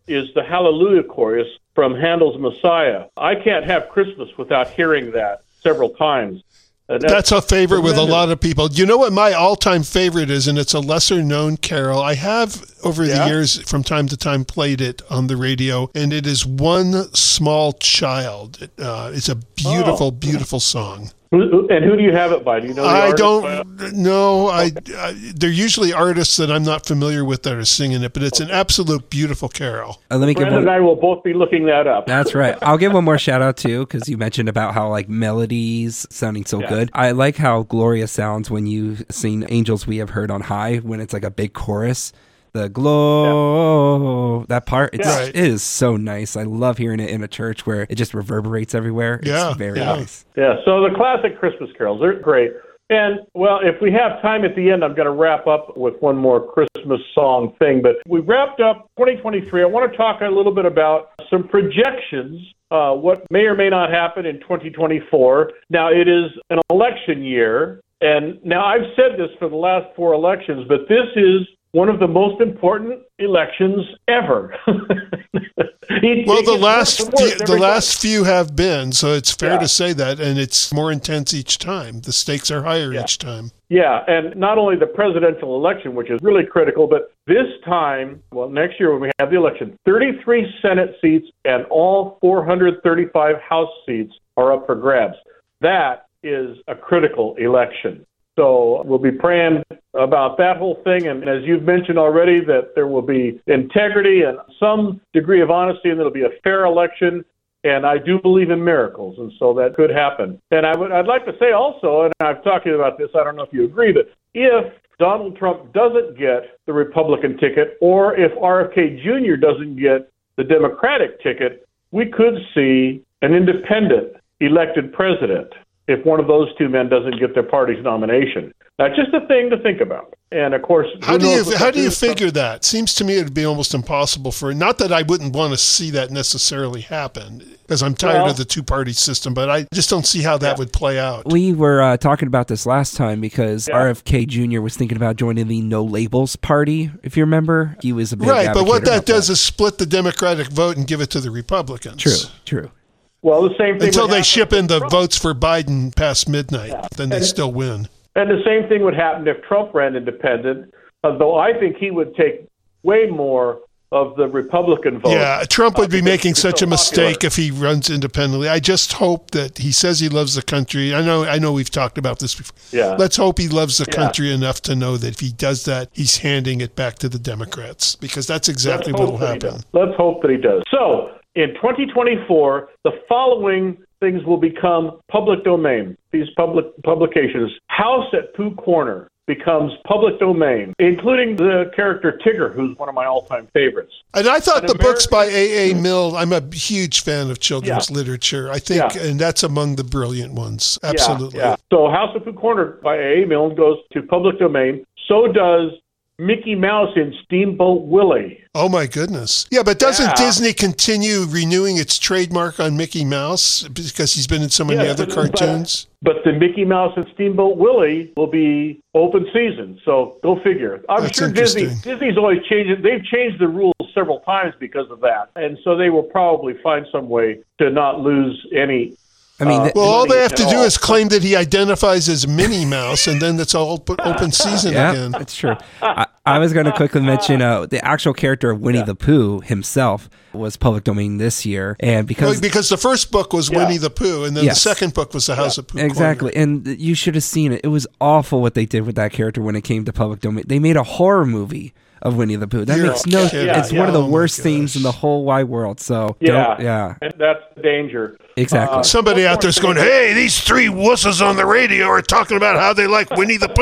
[SPEAKER 3] is the Hallelujah Chorus from Handel's Messiah. I can't have Christmas without hearing that several times.
[SPEAKER 2] That's, that's a favorite tremendous. With a lot of people. You know what my all-time favorite is, and it's a lesser-known carol. I have, over yeah. the years, from time to time, played it on the radio, and it is One Small Child. Uh, it's a beautiful, oh. beautiful song.
[SPEAKER 3] Who, and who do you have it by? Do you know the
[SPEAKER 2] I
[SPEAKER 3] artist?
[SPEAKER 2] don't know. I, I they're usually artists that I'm not familiar with that are singing it, but it's an absolute beautiful carol.
[SPEAKER 4] Uh, let me
[SPEAKER 3] Brandon
[SPEAKER 4] give one,
[SPEAKER 3] and I will both be looking that up.
[SPEAKER 4] That's right. I'll give one more shout out too, because you mentioned about how like melodies sounding so yeah. good. I like how Gloria sounds when you sing "Angels We Have Heard on High" when it's like a big chorus. The glow, yeah. that part, it's, yeah. it is so nice. I love hearing it in a church where it just reverberates everywhere. It's
[SPEAKER 2] yeah,
[SPEAKER 4] very
[SPEAKER 2] yeah.
[SPEAKER 4] nice.
[SPEAKER 3] Yeah, so the classic Christmas carols, they're great. And, well, if we have time at the end, I'm going to wrap up with one more Christmas song thing. But we wrapped up twenty twenty-three. I want to talk a little bit about some projections, uh, what may or may not happen in twenty twenty-four. Now, it is an election year. And now I've said this for the last four elections, but this is one of the most important elections ever. it,
[SPEAKER 2] well,
[SPEAKER 3] it
[SPEAKER 2] the last few, the
[SPEAKER 3] time.
[SPEAKER 2] last few have been, so it's fair
[SPEAKER 3] yeah.
[SPEAKER 2] to say that, and it's more intense each time. The stakes are higher
[SPEAKER 3] yeah.
[SPEAKER 2] each time.
[SPEAKER 3] Yeah, and not only the presidential election, which is really critical, but this time, well, next year when we have the election, thirty-three Senate seats and all four hundred thirty-five House seats are up for grabs. That is a critical election. So we'll be praying about that whole thing. And as you've mentioned already, that there will be integrity and some degree of honesty, and it'll be a fair election. And I do believe in miracles, and so that could happen. And I would, I'd like to say also, and I've talked to you about this, I don't know if you agree, that if Donald Trump doesn't get the Republican ticket, or if R F K Junior doesn't get the Democratic ticket, we could see an independent elected president if one of those two men doesn't get their party's nomination. Now, just a thing to think about. And, of course...
[SPEAKER 2] How do you how do you figure that? Seems to me it would be almost impossible for... Not that I wouldn't want to see that necessarily happen, because I'm tired well, of the two-party system, but I just don't see how that yeah. would play out.
[SPEAKER 4] We were uh, talking about this last time because
[SPEAKER 3] yeah.
[SPEAKER 4] R F K Junior was thinking about joining the No Labels Party, if you remember. He was a big
[SPEAKER 2] Right, but what that does
[SPEAKER 4] that.
[SPEAKER 2] is split the Democratic vote and give it to the Republicans.
[SPEAKER 4] True, true.
[SPEAKER 3] Well, the same thing
[SPEAKER 2] until they ship in the Trump. votes for Biden past midnight, yeah. then they and, still win.
[SPEAKER 3] And the same thing would happen if Trump ran independent, although I think he would take way more of the Republican vote.
[SPEAKER 2] Yeah, Trump would be making such a mistake if he runs independently. I just hope that he says he loves the country. I know I know we've talked about this before.
[SPEAKER 3] Yeah.
[SPEAKER 2] Let's hope he loves the
[SPEAKER 3] yeah.
[SPEAKER 2] country enough to know that if he does that, he's handing it back to the Democrats, because that's exactly what will happen.
[SPEAKER 3] Let's hope that he does. So, in twenty twenty-four, the following things will become public domain. These public publications. House at Pooh Corner becomes public domain, including the character Tigger, who's one of my all-time favorites.
[SPEAKER 2] And I thought An the American- books by A A. Milne, I'm a huge fan of children's yeah. literature, I think, yeah. and that's among the brilliant ones. Absolutely.
[SPEAKER 3] Yeah, yeah. So House at Pooh Corner by A A. Milne goes to public domain. So does Mickey Mouse in Steamboat Willie.
[SPEAKER 2] Oh, my goodness. Yeah, but doesn't
[SPEAKER 3] yeah.
[SPEAKER 2] Disney continue renewing its trademark on Mickey Mouse because he's been in so many
[SPEAKER 3] yes,
[SPEAKER 2] other
[SPEAKER 3] but,
[SPEAKER 2] cartoons?
[SPEAKER 3] But, but the Mickey Mouse and Steamboat Willie will be open season, so go figure. I'm
[SPEAKER 2] That's
[SPEAKER 3] sure Disney Disney's always changed it. They've changed the rules several times because of that, and so they will probably find some way to not lose any.
[SPEAKER 4] I mean,
[SPEAKER 3] uh,
[SPEAKER 2] well, all they have to do
[SPEAKER 3] all.
[SPEAKER 2] is claim that he identifies as Minnie Mouse, and then it's all open season
[SPEAKER 4] yeah,
[SPEAKER 2] again.
[SPEAKER 4] That's true. I, I was going to quickly mention uh, the actual character of Winnie yeah. the Pooh himself was public domain this year, and because
[SPEAKER 2] well, because the first book was yeah. Winnie the Pooh, and then yes. the second book was the House
[SPEAKER 3] yeah.
[SPEAKER 2] of Pooh.
[SPEAKER 4] Exactly,
[SPEAKER 2] Corner.
[SPEAKER 4] and you should have seen it. It was awful what they did with that character when it came to public domain. They made a horror movie of Winnie the Pooh. That
[SPEAKER 2] You're
[SPEAKER 4] makes no.
[SPEAKER 2] yeah,
[SPEAKER 4] it's
[SPEAKER 3] yeah.
[SPEAKER 4] one of the
[SPEAKER 2] oh
[SPEAKER 4] worst things in the whole wide world. So
[SPEAKER 3] yeah,
[SPEAKER 4] yeah,
[SPEAKER 3] and that's the danger.
[SPEAKER 4] Exactly.
[SPEAKER 3] Uh,
[SPEAKER 2] Somebody out there's going, "Hey, these three wusses on the radio are talking about how they like Winnie the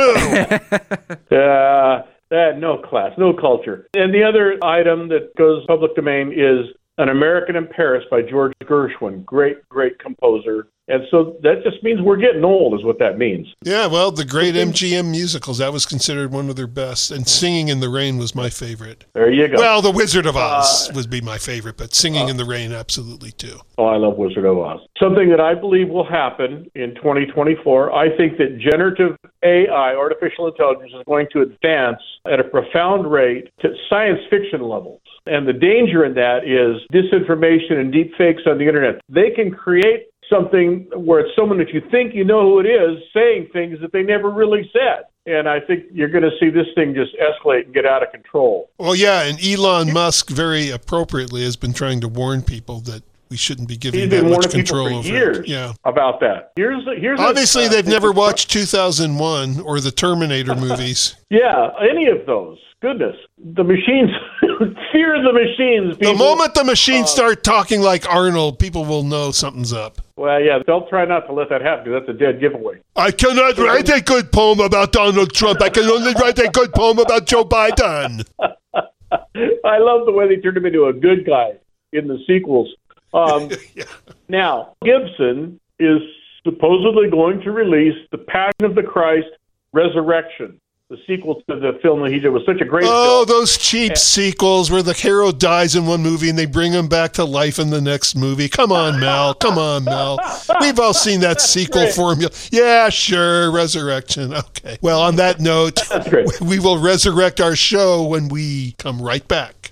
[SPEAKER 2] Pooh."
[SPEAKER 3] uh, that no class, no culture. And the other item that goes public domain is An American in Paris by George Gershwin. Great, great composer. And so that just means we're getting old, is what that means.
[SPEAKER 2] Yeah, well, the great M G M musicals, that was considered one of their best. And Singing in the Rain was my favorite.
[SPEAKER 3] There you go.
[SPEAKER 2] Well, The Wizard of Oz
[SPEAKER 3] uh,
[SPEAKER 2] would be my favorite, but Singing
[SPEAKER 3] uh,
[SPEAKER 2] in the Rain, absolutely, too.
[SPEAKER 3] Oh, I love Wizard of Oz. Something that I believe will happen in twenty twenty-four, I think that generative A I, artificial intelligence, is going to advance at a profound rate to science fiction levels. And the danger in that is disinformation and deep fakes on the internet. They can create something where it's someone that you think you know who it is saying things that they never really said. And I think you're going to see this thing just escalate and get out of control.
[SPEAKER 2] Well, yeah, and Elon Musk very appropriately has been trying to warn people that we shouldn't be giving
[SPEAKER 3] He's
[SPEAKER 2] that
[SPEAKER 3] been
[SPEAKER 2] much
[SPEAKER 3] warning
[SPEAKER 2] control
[SPEAKER 3] people for
[SPEAKER 2] over
[SPEAKER 3] years
[SPEAKER 2] it. Yeah.
[SPEAKER 3] about that. Here's here's
[SPEAKER 2] Obviously,
[SPEAKER 3] a, uh,
[SPEAKER 2] they've never watched two thousand one or the Terminator movies.
[SPEAKER 3] Yeah, any of those. Goodness. The machines, fear the machines. People.
[SPEAKER 2] The moment the machines
[SPEAKER 3] uh,
[SPEAKER 2] start talking like Arnold, people will know something's up.
[SPEAKER 3] Well, yeah, they'll try not to let that happen because that's a dead giveaway.
[SPEAKER 2] I cannot write a good poem about Donald Trump. I can only write a good poem about Joe Biden.
[SPEAKER 3] I love the way they turned him into a good guy in the sequels. Um,
[SPEAKER 2] Yeah.
[SPEAKER 3] Now, Gibson is supposedly going to release The Passion of the Christ, Resurrection, the sequel to the film that he did. It was such a great
[SPEAKER 2] Oh,
[SPEAKER 3] film.
[SPEAKER 2] those cheap sequels where the hero dies in one movie and they bring him back to life in the next movie. Come on, Mel. Come on, Mel. We've all seen that sequel
[SPEAKER 3] great.
[SPEAKER 2] formula. Yeah, sure. Resurrection. Okay. Well, on that note,
[SPEAKER 3] That's great.
[SPEAKER 2] we will resurrect our show when we come right back.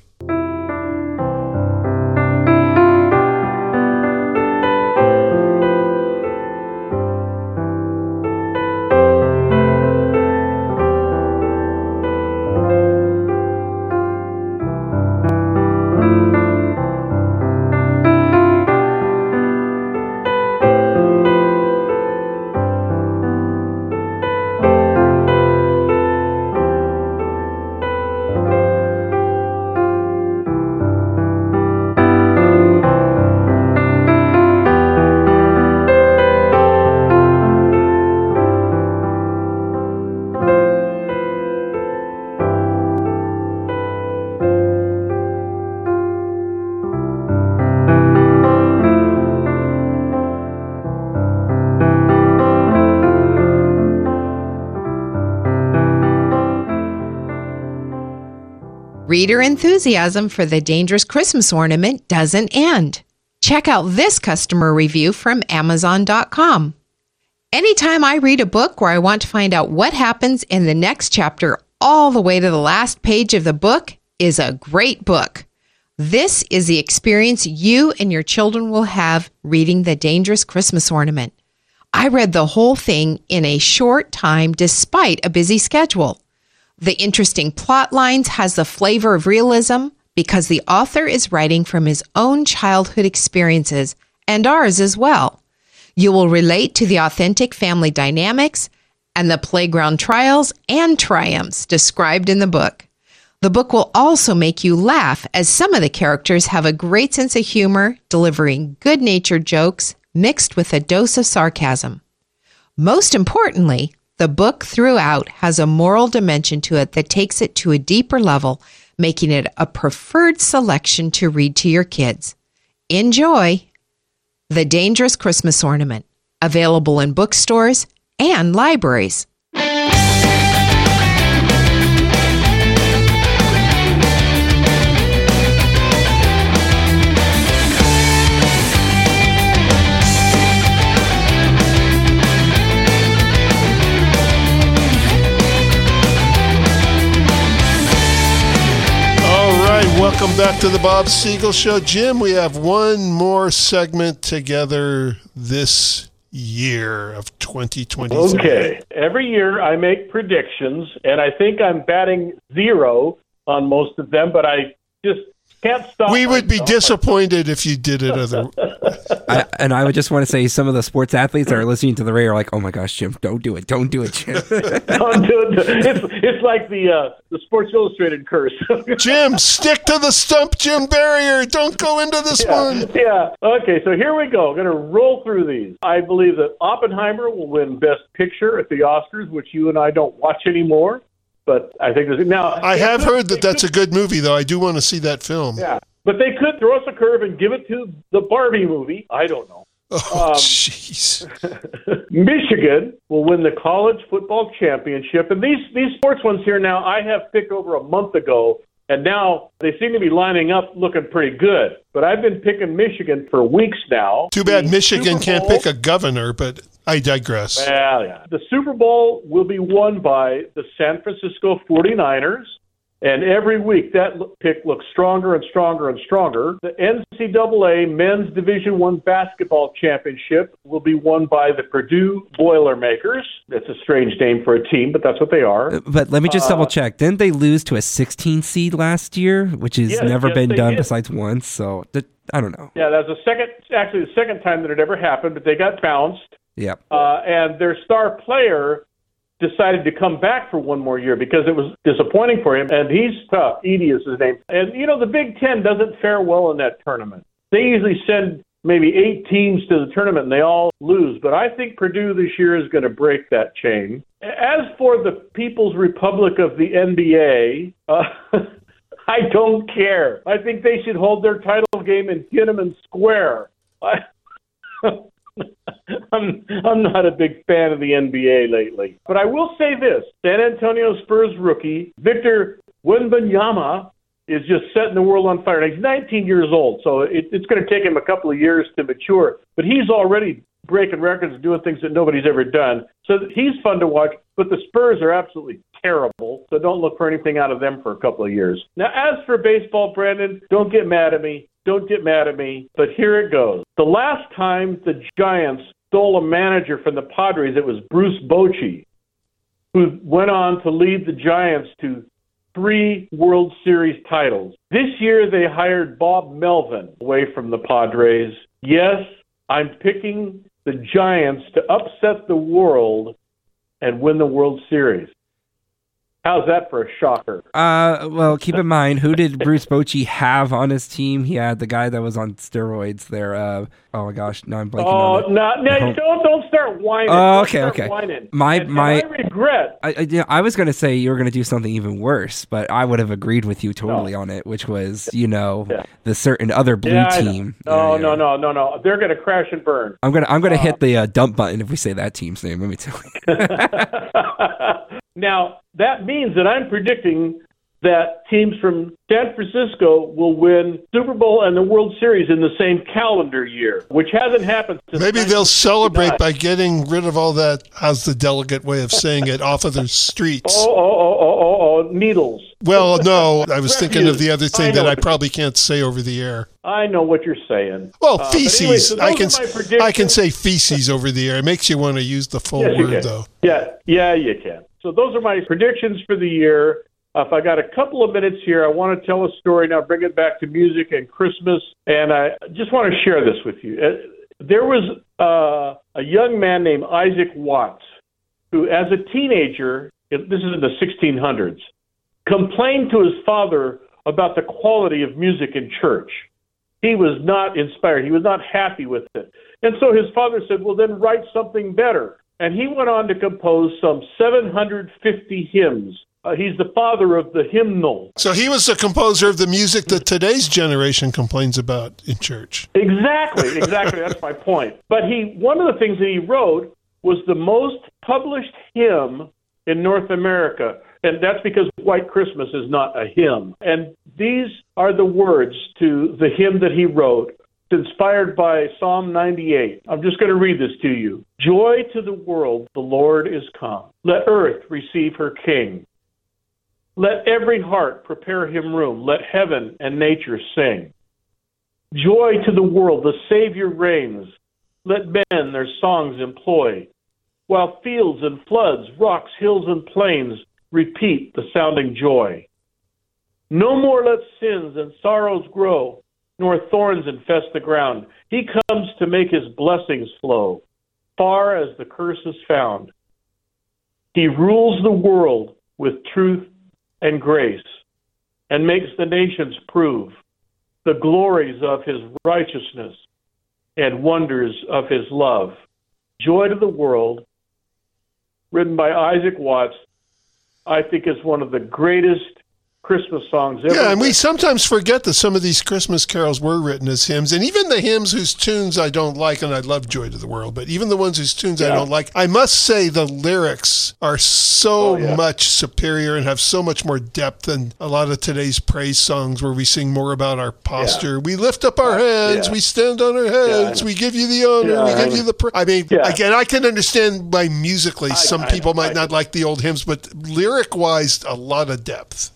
[SPEAKER 5] Reader enthusiasm for the Dangerous Christmas Ornament doesn't end. Check out this customer review from Amazon dot com. Anytime I read a book where I want to find out what happens in the next chapter all the way to the last page of the book is a great book. This is the experience you and your children will have reading The Dangerous Christmas Ornament. I read the whole thing in a short time despite a busy schedule. The interesting plot lines has the flavor of realism because the author is writing from his own childhood experiences and ours as well. You will relate to the authentic family dynamics and the playground trials and triumphs described in the book. The book will also make you laugh as some of the characters have a great sense of humor, delivering good-natured jokes mixed with a dose of sarcasm. Most importantly, the book throughout has a moral dimension to it that takes it to a deeper level, making it a preferred selection to read to your kids. Enjoy The Dangerous Christmas Ornament, available in bookstores and libraries.
[SPEAKER 2] Welcome back to the Bob Siegel Show. Jim, we have one more segment together this year of twenty twenty-three.
[SPEAKER 3] Okay. Every year I make predictions, and I think I'm batting zero on most of them, but I just can't stop.
[SPEAKER 2] We would be
[SPEAKER 3] myself.
[SPEAKER 2] disappointed if you did it other.
[SPEAKER 4] I, and I would just want to say some of the sports athletes that are listening to the radio are like, oh my gosh, Jim, don't do it. Don't do it, Jim.
[SPEAKER 3] Don't do it. It's, it's like the, uh, the Sports Illustrated curse.
[SPEAKER 2] Jim, stick to the stump, Jim Barrier. Don't go into this
[SPEAKER 3] yeah,
[SPEAKER 2] one.
[SPEAKER 3] Yeah. Okay, so here we go. I'm going to roll through these. I believe that Oppenheimer will win Best Picture at the Oscars, which you and I don't watch anymore. But I think there's now.
[SPEAKER 2] I have heard that that's a good movie, though. I do want to see that film.
[SPEAKER 3] Yeah, but they could throw us a curve and give it to the Barbie movie. I don't know.
[SPEAKER 2] Oh, jeez.
[SPEAKER 3] Um, Michigan will win the college football championship, and these these sports ones here now I have picked over a month ago, and now they seem to be lining up looking pretty good. But I've been picking Michigan for weeks now.
[SPEAKER 2] Too bad
[SPEAKER 3] The
[SPEAKER 2] Michigan
[SPEAKER 3] Super
[SPEAKER 2] can't
[SPEAKER 3] Bowl-
[SPEAKER 2] pick a governor, but I digress.
[SPEAKER 3] Well, yeah. The Super Bowl will be won by the San Francisco forty-niners. And every week that pick looks stronger and stronger and stronger. The N C double A Men's Division One Basketball Championship will be won by the Purdue Boilermakers. That's a strange name for a team, but that's what they are.
[SPEAKER 4] But let me just
[SPEAKER 3] uh,
[SPEAKER 4] double check. Didn't they lose to a sixteen seed last year, which has
[SPEAKER 3] yes,
[SPEAKER 4] never
[SPEAKER 3] yes,
[SPEAKER 4] been done
[SPEAKER 3] did.
[SPEAKER 4] besides once? So th- I don't know.
[SPEAKER 3] Yeah, that's the second, actually the second time that it ever happened, but they got bounced.
[SPEAKER 4] Yep.
[SPEAKER 3] Uh, and their star player decided to come back for one more year because it was disappointing for him, and he's tough. Edey is his name. And, you know, the Big Ten doesn't fare well in that tournament. They usually send maybe eight teams to the tournament, and they all lose. But I think Purdue this year is going to break that chain. As for the People's Republic of the N B A, uh, I don't care. I think they should hold their title game in Tiananmen Square. I I'm I'm not a big fan of the N B A lately. But I will say this. San Antonio Spurs rookie Victor Wembanyama is just setting the world on fire. Now, he's nineteen years old, so it, it's going to take him a couple of years to mature. But he's already breaking records and doing things that nobody's ever done. So he's fun to watch. But the Spurs are absolutely terrible, so don't look for anything out of them for a couple of years. Now, as for baseball, Brandon, don't get mad at me. Don't get mad at me, but here it goes. The last time the Giants stole a manager from the Padres, it was Bruce Bochy, who went on to lead the Giants to three World Series titles. This year they hired Bob Melvin away from the Padres. Yes, I'm picking the Giants to upset the world and win the World Series. How's that for a shocker?
[SPEAKER 4] Uh, well, keep in mind, who did Bruce Bochy have on his team? He had the guy that was on steroids there. Uh, oh my gosh, now I'm blanking
[SPEAKER 3] oh,
[SPEAKER 4] on it.
[SPEAKER 3] no, no,
[SPEAKER 4] Home-
[SPEAKER 3] don't don't start whining.
[SPEAKER 4] Oh,
[SPEAKER 3] Don't
[SPEAKER 4] okay,
[SPEAKER 3] start
[SPEAKER 4] okay.
[SPEAKER 3] Whining.
[SPEAKER 4] My
[SPEAKER 3] and,
[SPEAKER 4] my.
[SPEAKER 3] and I regret.
[SPEAKER 4] I, I, yeah, I was going to say you were going to do something even worse, but I would have agreed with you totally
[SPEAKER 3] No.
[SPEAKER 4] on it, which was, you know,
[SPEAKER 3] Yeah.
[SPEAKER 4] the certain other blue
[SPEAKER 3] Yeah, I know.
[SPEAKER 4] team.
[SPEAKER 3] No,
[SPEAKER 4] Yeah, yeah.
[SPEAKER 3] no, no, no, no. They're going to crash and burn.
[SPEAKER 4] I'm gonna I'm gonna
[SPEAKER 3] Uh,
[SPEAKER 4] hit the uh, dump button if we say that team's name. Let me tell you.
[SPEAKER 3] Now, that means that I'm predicting that teams from San Francisco will win Super Bowl and the World Series in the same calendar year, which hasn't happened since
[SPEAKER 2] Maybe they'll
[SPEAKER 3] nineteen
[SPEAKER 2] celebrate
[SPEAKER 3] sixty-nine.
[SPEAKER 2] by getting rid of all that, how's the delegate way of saying it, off of the streets.
[SPEAKER 3] Oh, oh, oh, oh, oh, oh, needles.
[SPEAKER 2] Well, no, I was thinking of the other
[SPEAKER 3] I
[SPEAKER 2] thing
[SPEAKER 3] know
[SPEAKER 2] that I
[SPEAKER 3] what-
[SPEAKER 2] probably can't say over the air.
[SPEAKER 3] I know what you're saying.
[SPEAKER 2] Well,
[SPEAKER 3] Uh, but
[SPEAKER 2] feces.
[SPEAKER 3] anyway, so
[SPEAKER 2] I
[SPEAKER 3] those
[SPEAKER 2] can
[SPEAKER 3] are my
[SPEAKER 2] I can
[SPEAKER 3] predictions.
[SPEAKER 2] say feces over the air. It makes you want to use the full
[SPEAKER 3] Yes, you
[SPEAKER 2] word,
[SPEAKER 3] can.
[SPEAKER 2] though.
[SPEAKER 3] Yeah, yeah, you can. So those are my predictions for the year. Uh, if I got a couple of minutes here, I want to tell a story now, bring it back to music and Christmas, and I just want to share this with you. Uh, there was uh, a young man named Isaac Watts who, as a teenager, this is in the sixteen hundreds, complained to his father about the quality of music in church. He was not inspired. He was not happy with it. And so his father said, well, then write something better. And he went on to compose some seven hundred fifty hymns. Uh, he's the father of the hymnal.
[SPEAKER 2] So he was the composer of the music that today's generation complains about in church.
[SPEAKER 3] Exactly, exactly. That's my point. But he, one of the things that he wrote was the most published hymn in North America. And that's because White Christmas is not a hymn. And these are the words to the hymn that he wrote. It's inspired by Psalm ninety-eight. I'm just going to read this to you. Joy to the world, the Lord is come. Let earth receive her King. Let every heart prepare him room. Let heaven and nature sing. Joy to the world, the Savior reigns. Let men their songs employ. While fields and floods, rocks, hills, and plains repeat the sounding joy. No more let sins and sorrows grow, nor thorns infest the ground. He comes to make his blessings flow, far as the curse is found. He rules the world with truth and grace, and makes the nations prove the glories of his righteousness and wonders of his love. Joy to the World, written by Isaac Watts, I think is one of the greatest Christmas songs ever.
[SPEAKER 2] Yeah, and we
[SPEAKER 3] written.
[SPEAKER 2] sometimes forget that some of these Christmas carols were written as hymns, and even the hymns whose tunes I don't like, and I love Joy to the World, but even the ones whose tunes I
[SPEAKER 3] Yeah.
[SPEAKER 2] don't like, I must say the lyrics are so
[SPEAKER 3] Oh, yeah.
[SPEAKER 2] much superior and have so much more depth than a lot of today's praise songs where we sing more about our posture. We lift up our hands,
[SPEAKER 3] Yeah.
[SPEAKER 2] we stand on our heads,
[SPEAKER 3] know.
[SPEAKER 2] we give you the honor,
[SPEAKER 3] Yeah,
[SPEAKER 2] we
[SPEAKER 3] I
[SPEAKER 2] give
[SPEAKER 3] know.
[SPEAKER 2] you the praise. I mean,
[SPEAKER 3] Yeah.
[SPEAKER 2] again, I can understand why musically some
[SPEAKER 3] I
[SPEAKER 2] people
[SPEAKER 3] know,
[SPEAKER 2] might
[SPEAKER 3] I
[SPEAKER 2] not like the old hymns, but lyric-wise, a lot of depth.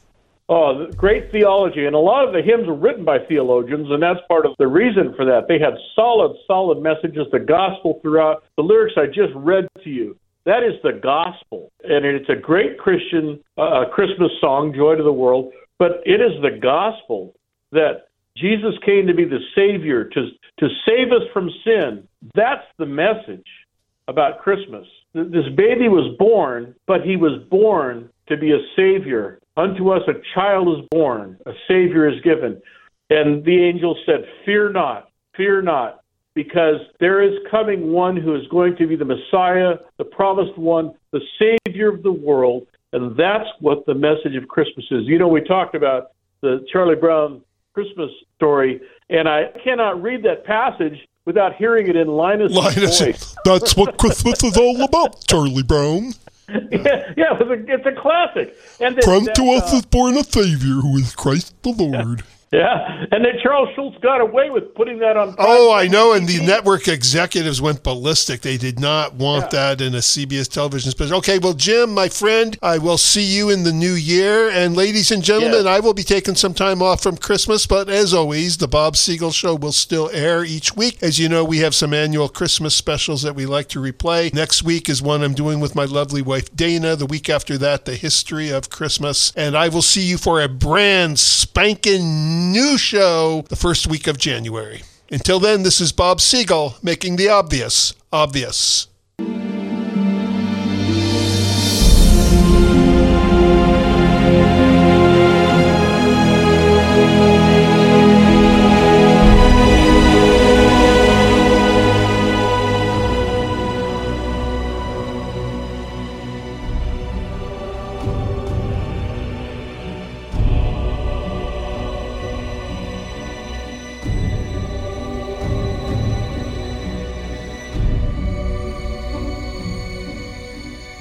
[SPEAKER 3] Oh, great theology. And a lot of the hymns were written by theologians, and that's part of the reason for that. They had solid, solid messages, the gospel throughout. The lyrics I just read to you, that is the gospel. And it's a great Christian uh, Christmas song, Joy to the World, but it is the gospel that Jesus came to be the Savior, to, to save us from sin. That's the message about Christmas. This baby was born, but he was born to be a Savior. Unto us a child is born, a Savior is given. And the angel said, fear not, fear not, because there is coming one who is going to be the Messiah, the promised one, the Savior of the world. And that's what the message of Christmas is. You know, we talked about the Charlie Brown Christmas story, and I cannot read that passage without hearing it in Linus'
[SPEAKER 2] Linus,
[SPEAKER 3] voice.
[SPEAKER 2] That's what Christmas is all about, Charlie Brown.
[SPEAKER 3] Yeah, yeah, it's a, it's a classic. And then,
[SPEAKER 2] From
[SPEAKER 3] that,
[SPEAKER 2] to us
[SPEAKER 3] uh,
[SPEAKER 2] is born a Savior, who is Christ the Lord.
[SPEAKER 3] Yeah, and then Charles Schultz got away with putting that on.
[SPEAKER 2] Oh, I know, and the network executives went ballistic. They did not want
[SPEAKER 3] Yeah.
[SPEAKER 2] that in a C B S television special. Okay, well, Jim, my friend, I will see you in the new year. And ladies and gentlemen,
[SPEAKER 3] Yes.
[SPEAKER 2] I will be taking some time off from Christmas, but as always, the Bob Siegel Show will still air each week. As you know, we have some annual Christmas specials that we like to replay. Next week is one I'm doing with my lovely wife, Dana. The week after that, the history of Christmas. And I will see you for a brand spanking new show the first week of January. Until then, this is Bob Siegel making the obvious obvious.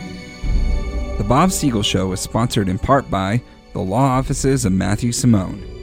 [SPEAKER 4] The Bob Siegel Show is sponsored in part by the law offices of Matthew Simone.